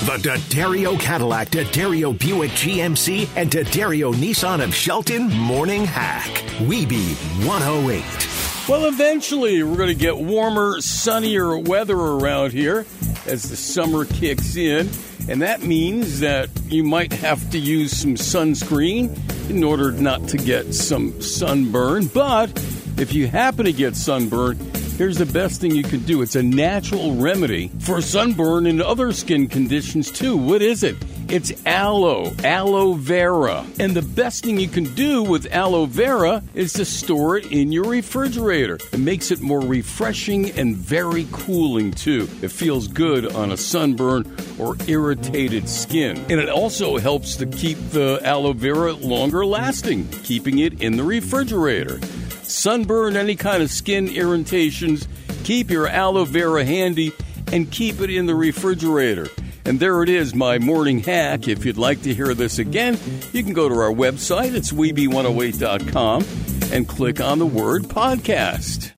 The D'Addario Cadillac, D'Addario Buick GMC, and D'Addario Nissan of Shelton Morning Hack. Weeby 108. Well, eventually we're going to get warmer, sunnier weather around here as the summer kicks in. And that means that you might have to use some sunscreen in order not to get some sunburn. But if you happen to get sunburn, here's the best thing you can do. It's a natural remedy for sunburn and other skin conditions, too. What is it? It's aloe vera. And the best thing you can do with aloe vera is to store it in your refrigerator. It makes it more refreshing and very cooling, too. It feels good on a sunburn or irritated skin. And it also helps to keep the aloe vera longer lasting, keeping it in the refrigerator. Sunburn, any kind of skin irritations, keep your aloe vera handy and keep it in the refrigerator. And there it is, my morning hack. If you'd like to hear this again, you can go to our website. It's Weeby108.com and click on the word podcast.